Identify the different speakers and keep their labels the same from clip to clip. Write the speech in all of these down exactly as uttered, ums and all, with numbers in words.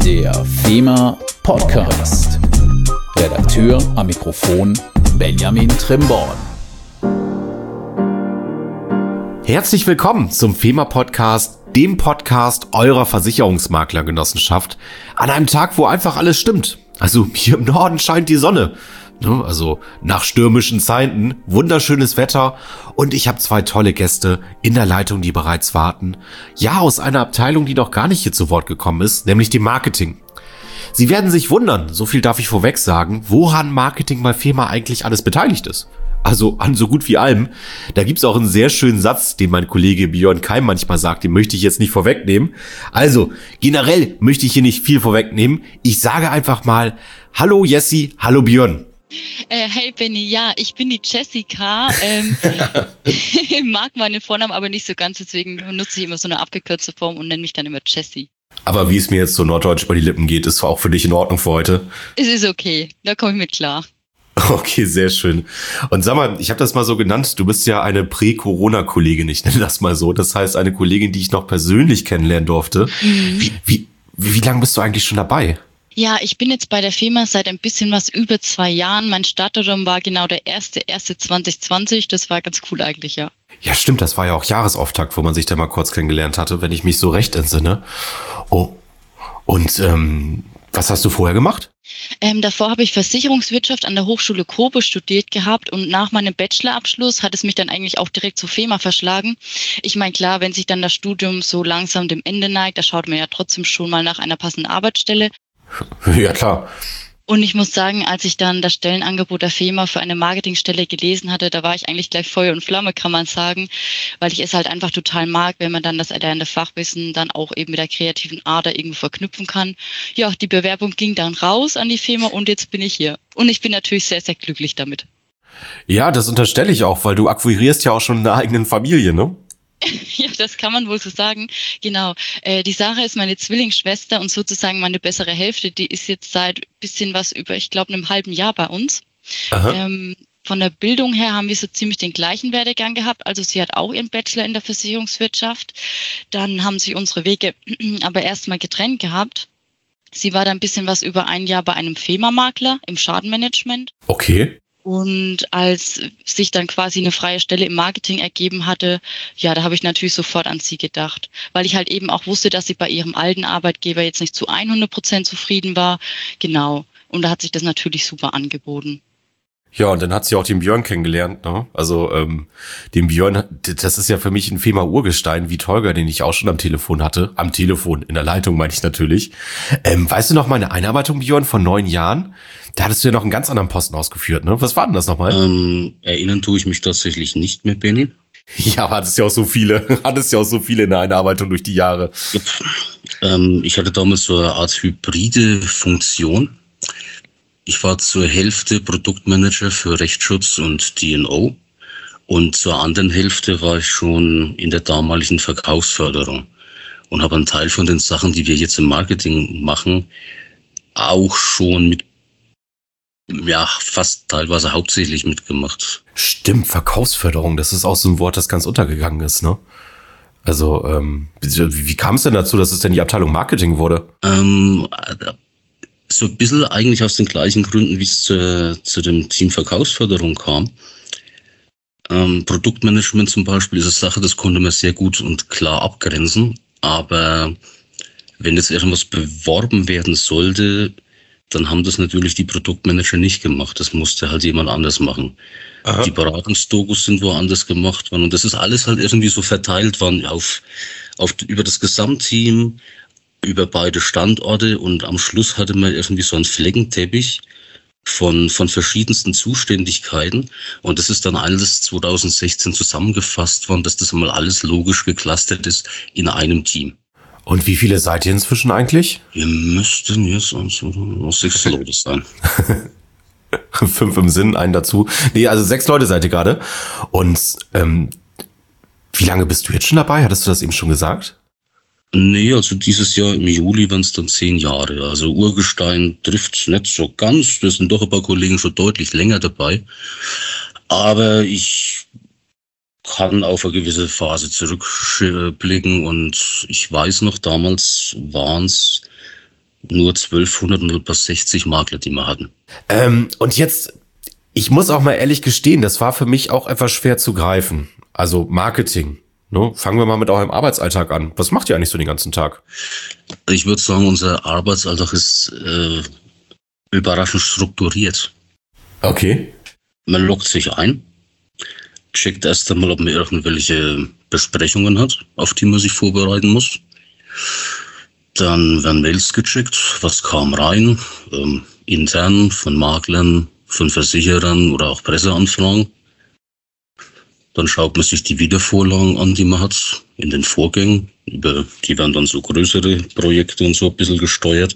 Speaker 1: Der FEMA Podcast. Redakteur am Mikrofon Benjamin Trimborn.
Speaker 2: Herzlich willkommen zum FEMA Podcast, dem Podcast eurer Versicherungsmaklergenossenschaft, an einem Tag, wo einfach alles stimmt. Also hier im Norden scheint die Sonne. Also nach stürmischen Zeiten, wunderschönes Wetter und ich habe zwei tolle Gäste in der Leitung, die bereits warten. Ja, aus einer Abteilung, die noch gar nicht hier zu Wort gekommen ist, nämlich dem Marketing. Sie werden sich wundern, so viel darf ich vorweg sagen, woran Marketing bei FEMA eigentlich alles beteiligt ist. Also an so gut wie allem. Da gibt's auch einen sehr schönen Satz, den mein Kollege Björn Keim manchmal sagt, den möchte ich jetzt nicht vorwegnehmen. Also generell möchte ich hier nicht viel vorwegnehmen. Ich sage einfach mal, hallo Jessie, hallo Björn.
Speaker 3: Äh, hey Benny, ja, ich bin die Jessica. Ähm, mag meinen Vornamen aber nicht so ganz, deswegen nutze ich immer so eine abgekürzte Form und nenne mich dann immer Jessie.
Speaker 2: Aber wie es mir jetzt so norddeutsch über die Lippen geht, ist auch für dich in Ordnung für heute?
Speaker 3: Es ist okay, da komme ich mit klar.
Speaker 2: Okay, sehr schön. Und sag mal, ich habe das mal so genannt, du bist ja eine Prä-Corona-Kollegin, ich nenne das mal so. Das heißt, eine Kollegin, die ich noch persönlich kennenlernen durfte. Mhm. Wie, wie, wie, wie lange bist du eigentlich schon dabei?
Speaker 3: Ja, ich bin jetzt bei der FEMA seit ein bisschen was über zwei Jahren. Mein Startdatum war genau der erste erste zwanzig zwanzig. Das war ganz cool eigentlich, ja.
Speaker 2: Ja, stimmt, das war ja auch Jahresauftakt, wo man sich da mal kurz kennengelernt hatte, wenn ich mich so recht entsinne. Oh, und ähm, was hast du vorher gemacht?
Speaker 3: Ähm, davor habe ich Versicherungswirtschaft an der Hochschule Kobe studiert gehabt und nach meinem Bachelorabschluss hat es mich dann eigentlich auch direkt zur FEMA verschlagen. Ich meine, klar, wenn sich dann das Studium so langsam dem Ende neigt, da schaut man ja trotzdem schon mal nach einer passenden Arbeitsstelle.
Speaker 2: Ja, klar.
Speaker 3: Und ich muss sagen, als ich dann das Stellenangebot der FEMA für eine Marketingstelle gelesen hatte, da war ich eigentlich gleich Feuer und Flamme, kann man sagen, weil ich es halt einfach total mag, wenn man dann das erlernte Fachwissen dann auch eben mit der kreativen Ader irgendwo verknüpfen kann. Ja, die Bewerbung ging dann raus an die FEMA und jetzt bin ich hier. Und ich bin natürlich sehr, sehr glücklich damit.
Speaker 2: Ja, das unterstelle ich auch, weil du akquirierst ja auch schon eine eigene Familie, ne?
Speaker 3: Ja, das kann man wohl so sagen. Genau. Äh, die Sarah ist meine Zwillingsschwester und sozusagen meine bessere Hälfte. Die ist jetzt seit bisschen was über, ich glaube, einem halben Jahr bei uns. Ähm, von der Bildung her haben wir so ziemlich den gleichen Werdegang gehabt. Also sie hat auch ihren Bachelor in der Versicherungswirtschaft. Dann haben sich unsere Wege aber erstmal getrennt gehabt. Sie war dann ein bisschen was über ein Jahr bei einem FEMA-Makler im Schadenmanagement.
Speaker 2: Okay.
Speaker 3: Und als sich dann quasi eine freie Stelle im Marketing ergeben hatte, ja, da habe ich natürlich sofort an sie gedacht, weil ich halt eben auch wusste, dass sie bei ihrem alten Arbeitgeber jetzt nicht zu hundert Prozent zufrieden war. Genau. Und da hat sich das natürlich super angeboten.
Speaker 2: Ja, und dann hat sie auch den Björn kennengelernt, ne? Also ähm, den Björn, das ist ja für mich ein FEMA-Urgestein, wie Tolga, den ich auch schon am Telefon hatte. Am Telefon, in der Leitung meine ich natürlich. Ähm, weißt du noch meine Einarbeitung, Björn, von neun Jahren? Da hattest du ja noch einen ganz anderen Posten ausgeführt, ne? Was war denn das nochmal?
Speaker 4: Ähm, erinnern tue ich mich tatsächlich nicht mehr, Benny.
Speaker 2: Ja, hattest ja auch so viele, hattest ja auch so viele in der Einarbeitung durch die Jahre.
Speaker 4: Yep. Ähm, ich hatte damals so eine Art hybride Funktion. Ich war zur Hälfte Produktmanager für Rechtsschutz und D und O und zur anderen Hälfte war ich schon in der damaligen Verkaufsförderung und habe einen Teil von den Sachen, die wir jetzt im Marketing machen, auch schon mit, ja, fast teilweise hauptsächlich mitgemacht.
Speaker 2: Stimmt, Verkaufsförderung, das ist auch so ein Wort, das ganz untergegangen ist, ne? Also, ähm, wie, wie kam es denn dazu, dass es denn die Abteilung Marketing wurde?
Speaker 4: Ähm, So ein bisschen eigentlich aus den gleichen Gründen, wie es zu, zu dem Team Verkaufsförderung kam. Ähm, Produktmanagement zum Beispiel ist eine Sache, das konnte man sehr gut und klar abgrenzen. Aber wenn jetzt irgendwas beworben werden sollte, dann haben das natürlich die Produktmanager nicht gemacht. Das musste halt jemand anders machen. Aha. Die Beratungsdokus sind woanders gemacht worden. Und das ist alles halt irgendwie so verteilt worden auf, auf, über das Gesamtteam, über beide Standorte und am Schluss hatte man irgendwie so einen Fleckenteppich von, von verschiedensten Zuständigkeiten und das ist dann alles zwanzig sechzehn zusammengefasst worden, dass das mal alles logisch geclustert ist in einem Team.
Speaker 2: Und wie viele seid ihr inzwischen eigentlich?
Speaker 4: Wir müssten jetzt also sechs Leute sein.
Speaker 2: Fünf im Sinn, einen dazu. Nee, also sechs Leute seid ihr gerade. Und ähm, wie lange bist du jetzt schon dabei? Hattest du das eben schon gesagt?
Speaker 4: Nee, also dieses Jahr im Juli waren es dann zehn Jahre. Also Urgestein trifft's nicht so ganz. Da sind doch ein paar Kollegen schon deutlich länger dabei. Aber ich kann auf eine gewisse Phase zurückblicken und ich weiß noch, damals waren es nur zwölfhundert und etwa sechzig Makler, die wir hatten.
Speaker 2: Ähm, und jetzt, ich muss auch mal ehrlich gestehen, das war für mich auch etwas schwer zu greifen. Also Marketing. Ne? Fangen wir mal mit eurem Arbeitsalltag an. Was macht ihr eigentlich so den ganzen Tag?
Speaker 4: Ich würde sagen, unser Arbeitsalltag ist äh, überraschend strukturiert.
Speaker 2: Okay.
Speaker 4: Man loggt sich ein, checkt erst einmal, ob man irgendwelche Besprechungen hat, auf die man sich vorbereiten muss. Dann werden Mails gecheckt, was kam rein, ähm, intern von Maklern, von Versicherern oder auch Presseanfragen. Dann schaut man sich die Wiedervorlagen an, die man hat, in den Vorgängen. Über, die werden dann so größere Projekte und so ein bisschen gesteuert.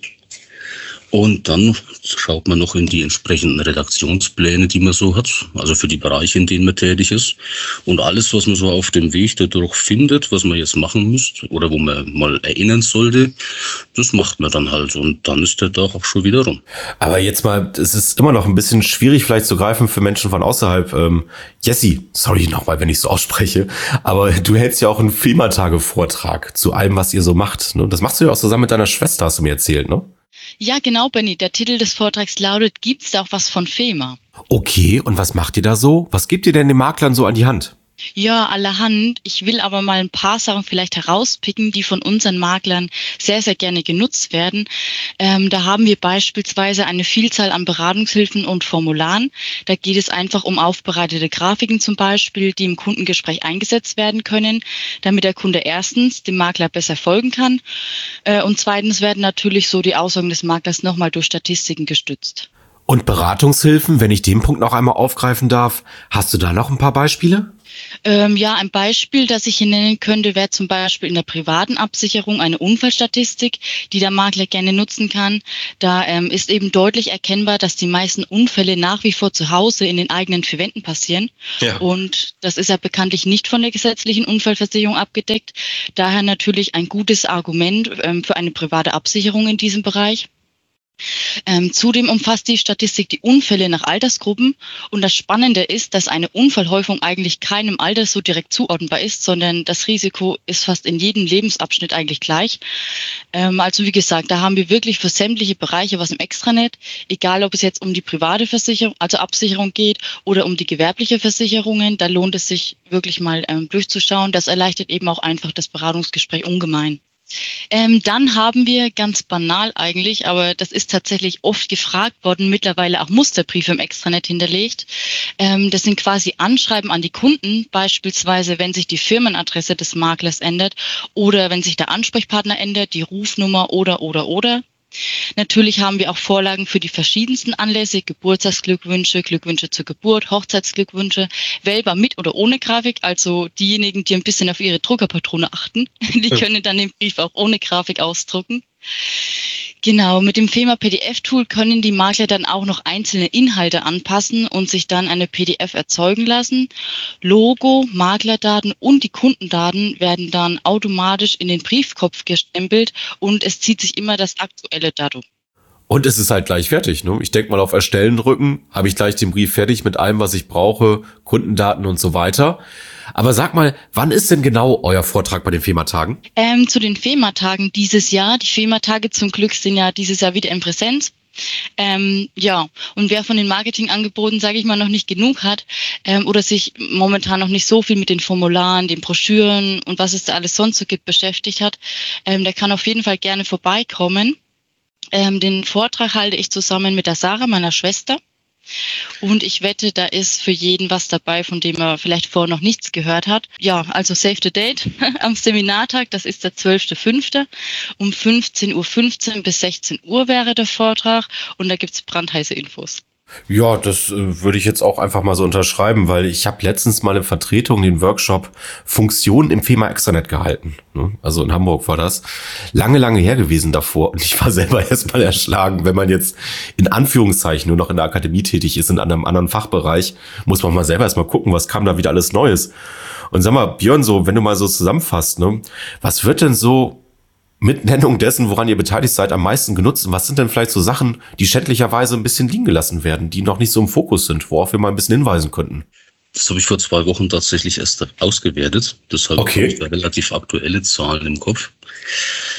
Speaker 4: Und dann schaut man noch in die entsprechenden Redaktionspläne, die man so hat, also für die Bereiche, in denen man tätig ist. Und alles, was man so auf dem Weg dadurch findet, was man jetzt machen müsste oder wo man mal erinnern sollte, das macht man dann halt. Und dann ist der Tag auch schon wieder rum.
Speaker 2: Aber jetzt mal, es ist immer noch ein bisschen schwierig vielleicht zu greifen für Menschen von außerhalb. Ähm, Jessie, sorry nochmal, wenn ich so ausspreche, aber du hältst ja auch einen FEMA-Tage-Vortrag zu allem, was ihr so macht. Ne? Das machst du ja auch zusammen mit deiner Schwester, hast du mir erzählt, ne?
Speaker 3: Ja, genau, Benny. Der Titel des Vortrags lautet, gibt's da auch was von FEMA?
Speaker 2: Okay, und was macht ihr da so? Was gebt ihr denn den Maklern so an die Hand?
Speaker 3: Ja, allerhand. Ich will aber mal ein paar Sachen vielleicht herauspicken, die von unseren Maklern sehr, sehr gerne genutzt werden. Ähm, da haben wir beispielsweise eine Vielzahl an Beratungshilfen und Formularen. Da geht es einfach um aufbereitete Grafiken zum Beispiel, die im Kundengespräch eingesetzt werden können, damit der Kunde erstens dem Makler besser folgen kann äh, und zweitens werden natürlich so die Aussagen des Maklers nochmal durch Statistiken gestützt.
Speaker 2: Und Beratungshilfen, wenn ich den Punkt noch einmal aufgreifen darf, hast du da noch ein paar Beispiele?
Speaker 3: Ähm, ja, ein Beispiel, das ich hier nennen könnte, wäre zum Beispiel in der privaten Absicherung eine Unfallstatistik, die der Makler gerne nutzen kann. Da ähm, ist eben deutlich erkennbar, dass die meisten Unfälle nach wie vor zu Hause in den eigenen vier Wänden passieren. Ja. Und das ist ja bekanntlich nicht von der gesetzlichen Unfallversicherung abgedeckt. Daher natürlich ein gutes Argument ähm, für eine private Absicherung in diesem Bereich. Ähm, zudem umfasst die Statistik die Unfälle nach Altersgruppen und das Spannende ist, dass eine Unfallhäufung eigentlich keinem Alter so direkt zuordnenbar ist, sondern das Risiko ist fast in jedem Lebensabschnitt eigentlich gleich. Ähm, also wie gesagt, da haben wir wirklich für sämtliche Bereiche was im Extranet, egal ob es jetzt um die private Versicherung, also Absicherung geht oder um die gewerbliche Versicherungen, da lohnt es sich wirklich mal ähm, durchzuschauen. Das erleichtert eben auch einfach das Beratungsgespräch ungemein. Ähm, dann haben wir ganz banal eigentlich, aber das ist tatsächlich oft gefragt worden, mittlerweile auch Musterbriefe im Extranet hinterlegt. Ähm, das sind quasi Anschreiben an die Kunden, beispielsweise wenn sich die Firmenadresse des Maklers ändert oder wenn sich der Ansprechpartner ändert, die Rufnummer oder, oder, oder. Natürlich haben wir auch Vorlagen für die verschiedensten Anlässe, Geburtstagsglückwünsche, Glückwünsche zur Geburt, Hochzeitsglückwünsche, wählbar mit oder ohne Grafik, also diejenigen, die ein bisschen auf ihre Druckerpatrone achten, die können dann den Brief auch ohne Grafik ausdrucken. Genau, mit dem FEMA P D F-Tool können die Makler dann auch noch einzelne Inhalte anpassen und sich dann eine P D F erzeugen lassen. Logo, Maklerdaten und die Kundendaten werden dann automatisch in den Briefkopf gestempelt und es zieht sich immer das aktuelle Datum.
Speaker 2: Und es ist halt gleich fertig, ne? Ich denke mal auf Erstellen drücken, habe ich gleich den Brief fertig mit allem, was ich brauche, Kundendaten und so weiter. Aber sag mal, wann ist denn genau euer Vortrag bei den FEMA-Tagen?
Speaker 3: Ähm, zu den FEMA-Tagen dieses Jahr. Die FEMA-Tage zum Glück sind ja dieses Jahr wieder in Präsenz. Ähm, ja, und wer von den Marketingangeboten, sage ich mal, noch nicht genug hat ähm, oder sich momentan noch nicht so viel mit den Formularen, den Broschüren und was es da alles sonst so gibt beschäftigt hat, ähm, der kann auf jeden Fall gerne vorbeikommen. Ähm, den Vortrag halte ich zusammen mit der Sarah, meiner Schwester. Und ich wette, da ist für jeden was dabei, von dem er vielleicht vorher noch nichts gehört hat. Ja, also save the date am Seminartag, das ist der zwölfter fünfter Um fünfzehn Uhr fünfzehn bis sechzehn Uhr wäre der Vortrag und da gibt's brandheiße Infos.
Speaker 2: Ja, das äh, würde ich jetzt auch einfach mal so unterschreiben, weil ich habe letztens mal eine Vertretung, den Workshop Funktionen im FEMA Extranet gehalten. Ne? Also in Hamburg war das. Lange, lange her gewesen davor. Und ich war selber erstmal erschlagen, wenn man jetzt in Anführungszeichen nur noch in der Akademie tätig ist, in einem anderen Fachbereich, muss man mal selber erstmal gucken, was kam da wieder alles Neues. Und sag mal, Björn, so, wenn du mal so zusammenfasst, ne, was wird denn so mit Nennung dessen, woran ihr beteiligt seid, am meisten genutzt? Und was sind denn vielleicht so Sachen, die schändlicherweise ein bisschen liegen gelassen werden, die noch nicht so im Fokus sind, worauf wir mal ein bisschen hinweisen könnten?
Speaker 4: Das habe ich vor zwei Wochen tatsächlich erst ausgewertet. Deshalb
Speaker 2: okay.
Speaker 4: habe ich da relativ aktuelle Zahlen im Kopf.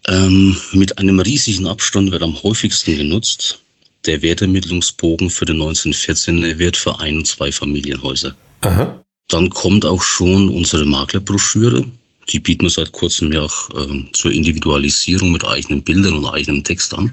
Speaker 4: Ähm, mit einem riesigen Abstand wird am häufigsten genutzt der Wertermittlungsbogen für den neunzehnhundertvierzehn Wert für ein- und zwei Familienhäuser.
Speaker 2: Aha.
Speaker 4: Dann kommt auch schon unsere Maklerbroschüre. Die bieten wir seit kurzem ja auch ähm, zur Individualisierung mit eigenen Bildern und eigenem Text an.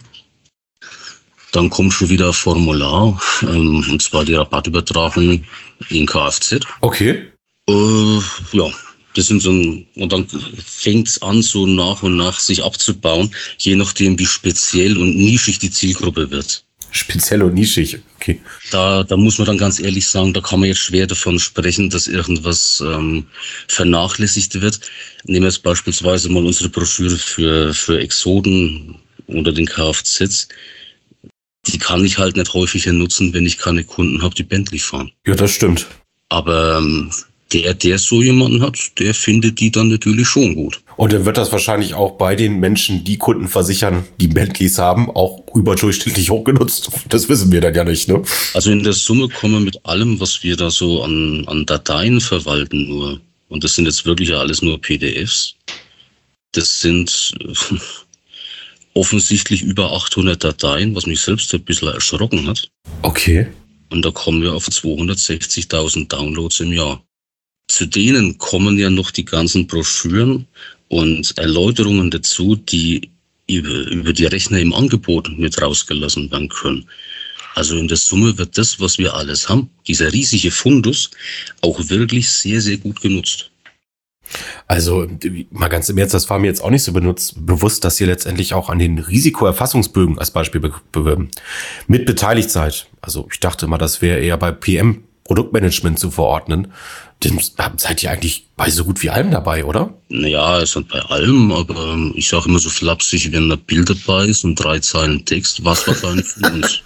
Speaker 4: Dann kommt schon wieder ein Formular, ähm, und zwar die Rabattübertragung in Kfz.
Speaker 2: Okay.
Speaker 4: Äh, ja, das sind so ein, und dann fängt es an, so nach und nach sich abzubauen, je nachdem, wie speziell und nischig die Zielgruppe wird.
Speaker 2: Speziell und nischig, okay.
Speaker 4: Da, da muss man dann ganz ehrlich sagen, da kann man jetzt schwer davon sprechen, dass irgendwas ähm, vernachlässigt wird. Nehmen wir jetzt beispielsweise mal unsere Broschüre für, für Exoden unter den Kfz. Die kann ich halt nicht häufiger nutzen, wenn ich keine Kunden habe, die Bentley fahren.
Speaker 2: Ja, das stimmt.
Speaker 4: Aber ähm, der, der so jemanden hat, der findet die dann natürlich schon gut.
Speaker 2: Und dann wird das wahrscheinlich auch bei den Menschen, die Kunden versichern, die Bentleys haben, auch überdurchschnittlich hoch genutzt. Das wissen wir dann ja nicht, ne?
Speaker 4: Also in der Summe kommen wir mit allem, was wir da so an, an Dateien verwalten nur, und das sind jetzt wirklich alles nur P D Fs, das sind äh, offensichtlich über achthundert Dateien, was mich selbst ein bisschen erschrocken hat.
Speaker 2: Okay.
Speaker 4: Und da kommen wir auf zweihundertsechzigtausend Downloads im Jahr. Zu denen kommen ja noch die ganzen Broschüren und Erläuterungen dazu, die über, über die Rechner im Angebot mit rausgelassen werden können. Also in der Summe wird das, was wir alles haben, dieser riesige Fundus, auch wirklich sehr, sehr gut genutzt.
Speaker 2: Also mal ganz im Ernst, das war mir jetzt auch nicht so benutzt, bewusst, dass ihr letztendlich auch an den Risikoerfassungsbögen als Beispiel be- be- mit beteiligt seid. Also ich dachte mal, das wäre eher bei P M, Produktmanagement, zu verordnen. Dann seid ihr eigentlich bei so gut wie allem dabei, oder?
Speaker 4: Naja, es ist bei allem, aber ich sage immer so flapsig, wenn ein Bild dabei ist und drei Zeilen Text, was wahrscheinlich für uns.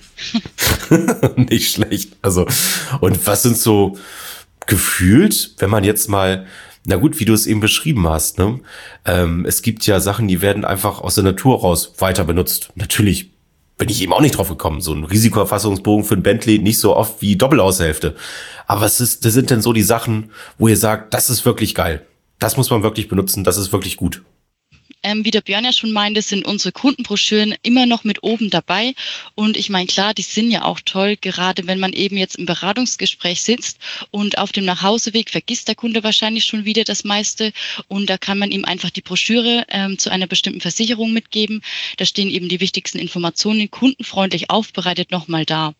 Speaker 2: Nicht schlecht. Also, und was sind so gefühlt, wenn man jetzt mal, na gut, wie du es eben beschrieben hast, ne? Ähm, es gibt ja Sachen, die werden einfach aus der Natur raus weiter benutzt. Natürlich bin ich eben auch nicht drauf gekommen. So ein Risikoerfassungsbogen für ein Bentley nicht so oft wie Doppelaushälfte. Aber was ist, das sind denn so die Sachen, wo ihr sagt, das ist wirklich geil. Das muss man wirklich benutzen, das ist wirklich gut.
Speaker 3: Ähm, wie der Björn ja schon meinte, sind unsere Kundenbroschüren immer noch mit oben dabei. Und ich meine, klar, die sind ja auch toll, gerade wenn man eben jetzt im Beratungsgespräch sitzt und auf dem Nachhauseweg vergisst der Kunde wahrscheinlich schon wieder das meiste. Und da kann man ihm einfach die Broschüre ähm, zu einer bestimmten Versicherung mitgeben. Da stehen eben die wichtigsten Informationen kundenfreundlich aufbereitet nochmal da.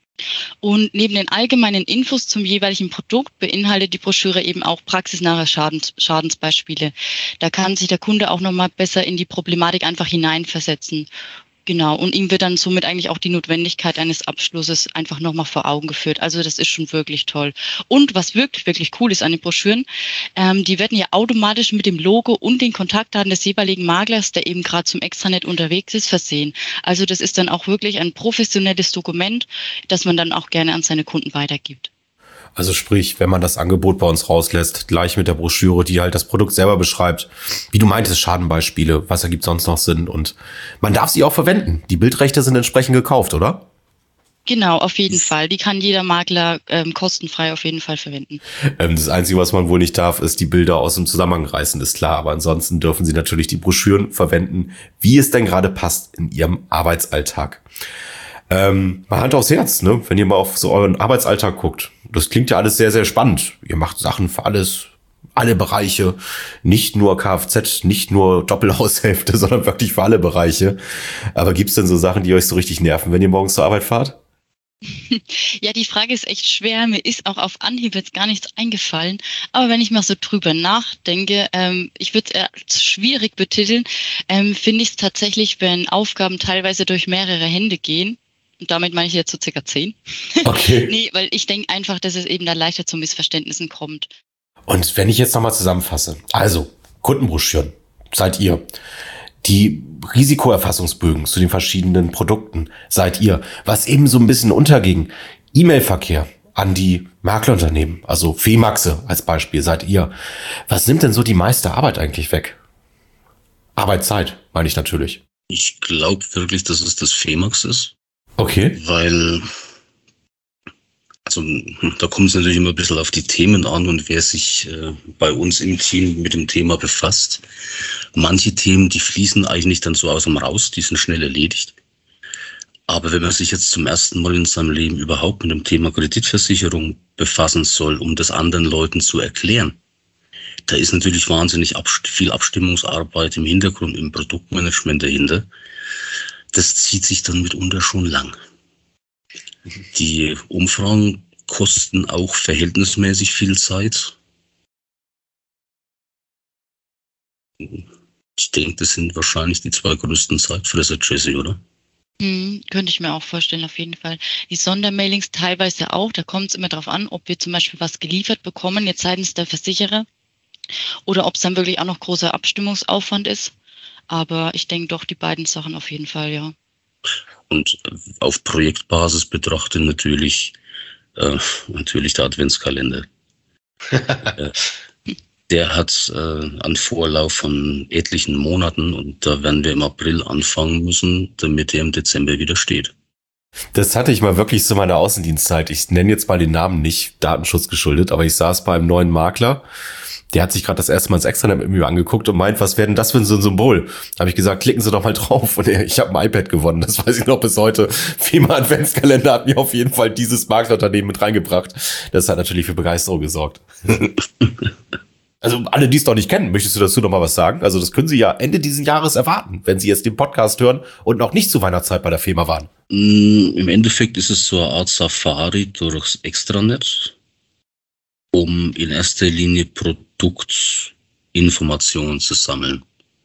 Speaker 3: Und neben den allgemeinen Infos zum jeweiligen Produkt beinhaltet die Broschüre eben auch praxisnahe Schadens, Schadensbeispiele. Da kann sich der Kunde auch nochmal besser in die Problematik einfach hineinversetzen. Genau, und ihm wird dann somit eigentlich auch die Notwendigkeit eines Abschlusses einfach nochmal vor Augen geführt. Also das ist schon wirklich toll. Und was wirklich, wirklich cool ist an den Broschüren, ähm, die werden ja automatisch mit dem Logo und den Kontaktdaten des jeweiligen Maklers, der eben gerade zum Extranet unterwegs ist, versehen. Also das ist dann auch wirklich ein professionelles Dokument, das man dann auch gerne an seine Kunden weitergibt.
Speaker 2: Also sprich, wenn man das Angebot bei uns rauslässt, gleich mit der Broschüre, die halt das Produkt selber beschreibt, wie du meintest, Schadenbeispiele, was ergibt sonst noch Sinn, und man darf sie auch verwenden. Die Bildrechte sind entsprechend gekauft, oder?
Speaker 3: Genau, auf jeden Fall. Die kann jeder Makler ähm, kostenfrei auf jeden Fall verwenden.
Speaker 2: Ähm, das Einzige, was man wohl nicht darf, ist die Bilder aus dem Zusammenhang reißen, ist klar. Aber ansonsten dürfen sie natürlich die Broschüren verwenden, wie es denn gerade passt in ihrem Arbeitsalltag. Ähm, mal Hand aufs Herz, ne? Wenn ihr mal auf so euren Arbeitsalltag guckt. Das klingt ja alles sehr, sehr spannend. Ihr macht Sachen für alles, alle Bereiche. Nicht nur Kfz, nicht nur Doppelhaushälfte, sondern wirklich für alle Bereiche. Aber gibt's denn so Sachen, die euch so richtig nerven, wenn ihr morgens zur Arbeit fahrt?
Speaker 3: Ja, die Frage ist echt schwer. Mir ist auch auf Anhieb jetzt gar nichts eingefallen. Aber wenn ich mal so drüber nachdenke, ähm, ich würde es eher schwierig betiteln, ähm, finde ich es tatsächlich, wenn Aufgaben teilweise durch mehrere Hände gehen. Und damit meine ich jetzt so circa zehn.
Speaker 2: Okay.
Speaker 3: Nee, weil ich denke einfach, dass es eben da leichter zu Missverständnissen kommt.
Speaker 2: Und wenn ich jetzt nochmal zusammenfasse, also Kundenbroschüren seid ihr, die Risikoerfassungsbögen zu den verschiedenen Produkten seid ihr, was eben so ein bisschen unterging, E-Mail-Verkehr an die Maklerunternehmen, also Femaxe als Beispiel seid ihr. Was nimmt denn so die meiste Arbeit eigentlich weg? Arbeitszeit, meine ich natürlich.
Speaker 4: Ich glaube wirklich, dass es das Femax ist.
Speaker 2: Okay.
Speaker 4: Weil, also Also da kommt es natürlich immer ein bisschen auf die Themen an und wer sich äh, bei uns im Team mit dem Thema befasst. Manche Themen, die fließen eigentlich dann so aus dem Raus, die sind schnell erledigt. Aber wenn man sich jetzt zum ersten Mal in seinem Leben überhaupt mit dem Thema Kreditversicherung befassen soll, um das anderen Leuten zu erklären, da ist natürlich wahnsinnig abst- viel Abstimmungsarbeit im Hintergrund, im Produktmanagement dahinter. Das zieht sich dann mitunter schon lang. Die Umfragen kosten auch verhältnismäßig viel Zeit. Ich denke, das sind wahrscheinlich die zwei größten Zeitfresser, Jesse, oder?
Speaker 3: Hm, könnte ich mir auch vorstellen, auf jeden Fall. Die Sondermailings teilweise auch, da kommt es immer darauf an, ob wir zum Beispiel was geliefert bekommen, jetzt seitens der Versicherer, oder ob es dann wirklich auch noch großer Abstimmungsaufwand ist. Aber ich denke doch, die beiden Sachen auf jeden Fall, ja.
Speaker 4: Und auf Projektbasis betrachtet natürlich, äh, natürlich der Adventskalender. äh, der hat äh, einen Vorlauf von etlichen Monaten und da werden wir im April anfangen müssen, damit er im Dezember wieder steht.
Speaker 2: Das hatte ich mal wirklich zu meiner Außendienstzeit. Ich nenne jetzt mal den Namen nicht, Datenschutz geschuldet, aber ich saß bei einem neuen Makler. Der hat sich gerade das erste Mal das Extranet mit mir angeguckt und meint, was wäre denn das für so ein Symbol? Da habe ich gesagt, klicken Sie doch mal drauf. Und er, ich habe ein iPad gewonnen, das weiß ich noch bis heute. FEMA Adventskalender hat mir auf jeden Fall dieses Maklerunternehmen mit reingebracht. Das hat natürlich für Begeisterung gesorgt. Also alle, die es noch nicht kennen, möchtest du dazu noch mal was sagen? Also das können Sie ja Ende dieses Jahres erwarten, wenn Sie jetzt den Podcast hören und noch nicht zur Weihnachtszeit bei der FEMA waren.
Speaker 4: Im Endeffekt ist es so eine Art Safari durchs Extranet, um in erster Linie Produktinformationen zu sammeln.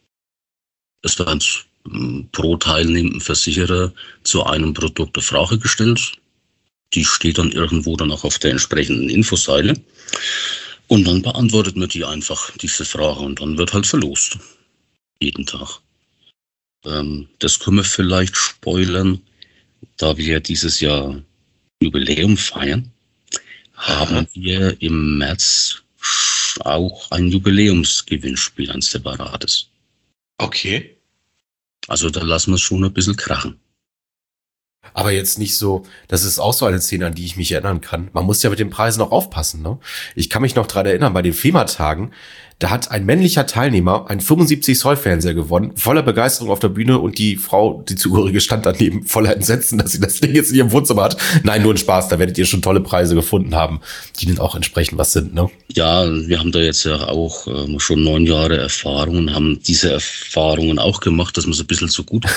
Speaker 4: Es wird pro teilnehmenden Versicherer zu einem Produkt eine Frage gestellt. Die steht dann irgendwo dann auch auf der entsprechenden Infoseite. Und dann beantwortet man die einfach, diese Frage, und dann wird halt verlost. Jeden Tag. Ähm, das können wir vielleicht spoilern, da wir ja dieses Jahr Jubiläum feiern, haben wir im März auch ein Jubiläumsgewinnspiel, ein separates.
Speaker 2: Okay.
Speaker 4: Also da lassen wir es schon ein bisschen krachen.
Speaker 2: Aber jetzt nicht so, das ist auch so eine Szene, an die ich mich erinnern kann. Man muss ja mit den Preisen auch aufpassen, ne? Ich kann mich noch dran erinnern, bei den FEMA-Tagen, da hat ein männlicher Teilnehmer einen fünfundsiebzig Zoll Fernseher gewonnen, voller Begeisterung auf der Bühne, und die Frau, die Zugehörige, stand daneben voller Entsetzen, dass sie das Ding jetzt in ihrem Wohnzimmer hat. Nein, nur ein Spaß, da werdet ihr schon tolle Preise gefunden haben, die dann auch entsprechend was sind, ne?
Speaker 4: Ja, wir haben da jetzt ja auch äh, schon neun Jahre Erfahrung und haben diese Erfahrungen auch gemacht, dass man so ein bisschen so gut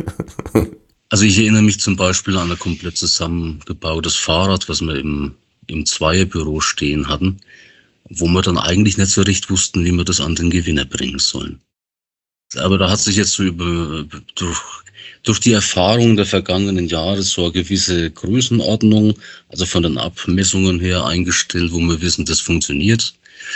Speaker 4: Also ich erinnere mich zum Beispiel an ein komplett zusammengebautes Fahrrad, was wir im, im Zweierbüro stehen hatten, wo wir dann eigentlich nicht so recht wussten, wie wir das an den Gewinner bringen sollen. Aber da hat sich jetzt so über, durch, durch die Erfahrungen der vergangenen Jahre so eine gewisse Größenordnung, also von den Abmessungen her eingestellt, wo wir wissen, das funktioniert.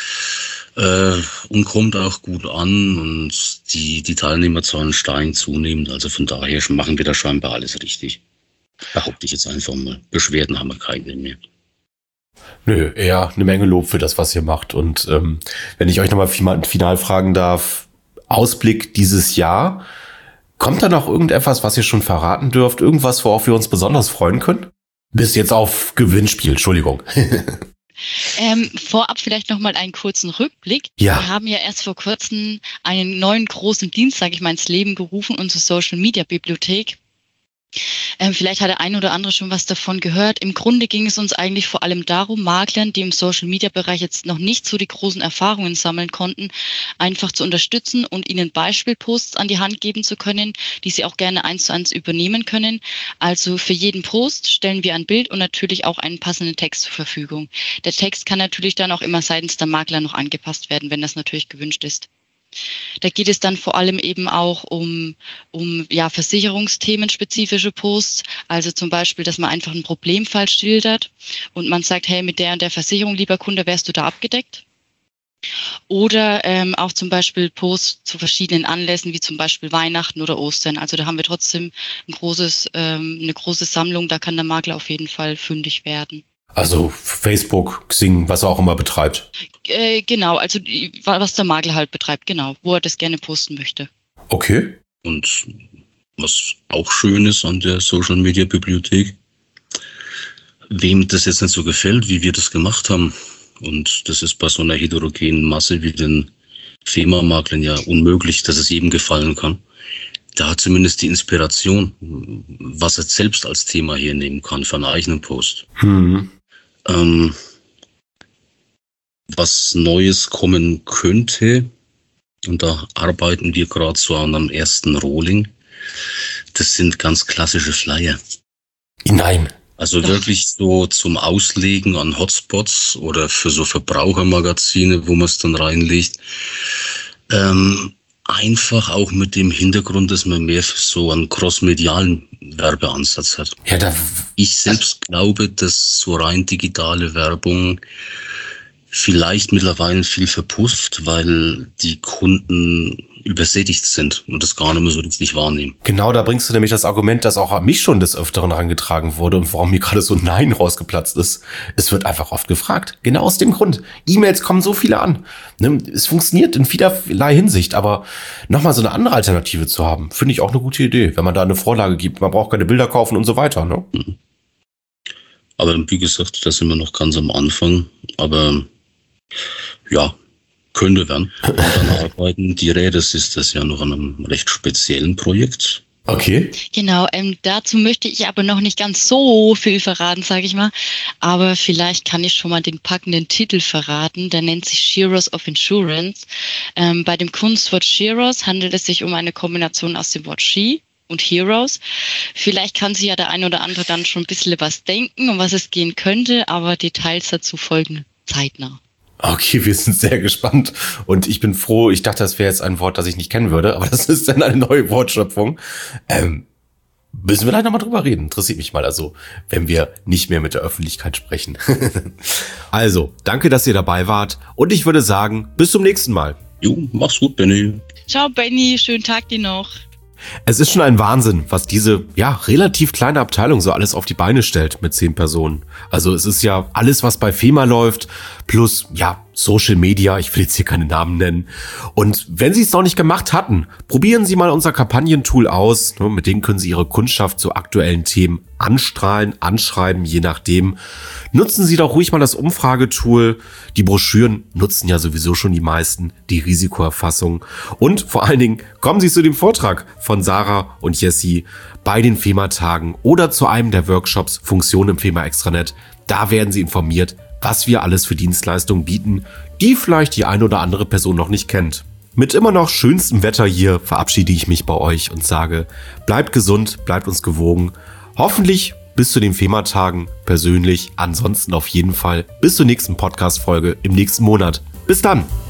Speaker 4: Äh, und kommt auch gut an, und die, die Teilnehmerzahlen steigen zunehmend. Also von daher machen wir da scheinbar alles richtig. Behaupte ich jetzt einfach mal. Beschwerden haben wir keine mehr.
Speaker 2: Nö, eher eine Menge Lob für das, was ihr macht. Und ähm, wenn ich euch nochmal final fragen darf, Ausblick dieses Jahr, kommt da noch irgendetwas, was ihr schon verraten dürft? Irgendwas, worauf wir uns besonders freuen können? Bis jetzt auf Gewinnspiel, Entschuldigung.
Speaker 3: Ähm, vorab vielleicht nochmal einen kurzen Rückblick.
Speaker 2: Ja.
Speaker 3: Wir haben ja erst vor kurzem einen neuen großen Dienst, sage ich mal, ins Leben gerufen, unsere Social Media Bibliothek. Ähm, vielleicht hat der ein oder andere schon was davon gehört. Im Grunde ging es uns eigentlich vor allem darum, Maklern, die im Social-Media-Bereich jetzt noch nicht so die großen Erfahrungen sammeln konnten, einfach zu unterstützen und ihnen Beispielposts an die Hand geben zu können, die sie auch gerne eins zu eins übernehmen können. Also für jeden Post stellen wir ein Bild und natürlich auch einen passenden Text zur Verfügung. Der Text kann natürlich dann auch immer seitens der Makler noch angepasst werden, wenn das natürlich gewünscht ist. Da geht es dann vor allem eben auch um, um ja, versicherungsthemenspezifische Posts, also zum Beispiel, dass man einfach einen Problemfall schildert und man sagt, hey, mit der und der Versicherung, lieber Kunde, wärst du da abgedeckt? Oder ähm, auch zum Beispiel Posts zu verschiedenen Anlässen, wie zum Beispiel Weihnachten oder Ostern. Also da haben wir trotzdem ein großes, ähm, eine große Sammlung, da kann der Makler auf jeden Fall fündig werden.
Speaker 2: Also Facebook, Xing, was er auch immer betreibt.
Speaker 3: Äh, genau, also was der Makler halt betreibt, genau, wo er das gerne posten möchte.
Speaker 2: Okay.
Speaker 4: Und was auch schön ist an der Social Media Bibliothek, wem das jetzt nicht so gefällt, wie wir das gemacht haben, und das ist bei so einer heterogenen Masse wie den FEMA-Maklern ja unmöglich, dass es jedem gefallen kann, der hat zumindest die Inspiration, was er selbst als Thema hernehmen kann für einen eigenen Post.
Speaker 2: Hm.
Speaker 4: Ähm, was Neues kommen könnte, und da arbeiten wir gerade so an einem ersten Rolling, das sind ganz klassische Flyer.
Speaker 2: Nein.
Speaker 4: Also wirklich so zum Auslegen an Hotspots oder für so Verbrauchermagazine, wo man es dann reinlegt. Ähm, einfach auch mit dem Hintergrund, dass man mehr so einen crossmedialen Werbeansatz hat.
Speaker 2: Ja, da
Speaker 4: ich selbst glaube, dass so rein digitale Werbung vielleicht mittlerweile viel verpufft, weil die Kunden übersättigt sind und das gar nicht mehr so richtig wahrnehmen.
Speaker 2: Genau, da bringst du nämlich das Argument, das auch an mich schon des Öfteren herangetragen wurde und warum mir gerade so ein Nein rausgeplatzt ist. Es wird einfach oft gefragt. Genau aus dem Grund. E-Mails kommen so viele an. Es funktioniert in vielerlei Hinsicht, aber nochmal so eine andere Alternative zu haben, finde ich auch eine gute Idee, wenn man da eine Vorlage gibt. Man braucht keine Bilder kaufen und so weiter, ne?
Speaker 4: Aber wie gesagt, da sind wir noch ganz am Anfang. Aber ja, könnte werden. Und dann arbeiten die Räder, das ist das ja noch an einem recht speziellen Projekt.
Speaker 2: Okay.
Speaker 3: Genau, ähm, dazu möchte ich aber noch nicht ganz so viel verraten, sage ich mal. Aber vielleicht kann ich schon mal den packenden Titel verraten. Der nennt sich Shearers of Insurance. Ähm, bei dem Kunstwort Shearers handelt es sich um eine Kombination aus dem Wort She und Heroes. Vielleicht kann sich ja der ein oder andere dann schon ein bisschen was denken, um was es gehen könnte, aber Details dazu folgen zeitnah.
Speaker 2: Okay, wir sind sehr gespannt und ich bin froh, ich dachte, das wäre jetzt ein Wort, das ich nicht kennen würde, aber das ist dann eine neue Wortschöpfung. Ähm, müssen wir gleich nochmal drüber reden, interessiert mich mal, also wenn wir nicht mehr mit der Öffentlichkeit sprechen. Also, danke, dass ihr dabei wart und ich würde sagen, bis zum nächsten Mal.
Speaker 4: Jo, mach's gut, Benny.
Speaker 3: Ciao, Benny, schönen Tag dir noch.
Speaker 2: Es ist schon ein Wahnsinn, was diese, ja, relativ kleine Abteilung so alles auf die Beine stellt mit zehn Personen. Also es ist ja alles, was bei FEMA läuft, plus, ja, Social Media, ich will jetzt hier keine Namen nennen. Und wenn Sie es noch nicht gemacht hatten, probieren Sie mal unser Kampagnentool aus. Mit dem können Sie Ihre Kundschaft zu aktuellen Themen anstrahlen, anschreiben, je nachdem. Nutzen Sie doch ruhig mal das Umfragetool. Die Broschüren nutzen ja sowieso schon die meisten, die Risikoerfassung. Und vor allen Dingen kommen Sie zu dem Vortrag von Sarah und Jessie bei den FEMA-Tagen oder zu einem der Workshops Funktion im FEMA-Extranet. Da werden Sie informiert, was wir alles für Dienstleistungen bieten, die vielleicht die eine oder andere Person noch nicht kennt. Mit immer noch schönstem Wetter hier verabschiede ich mich bei euch und sage, bleibt gesund, bleibt uns gewogen. Hoffentlich bis zu den FEMA-Tagen persönlich, ansonsten auf jeden Fall bis zur nächsten Podcast-Folge im nächsten Monat. Bis dann!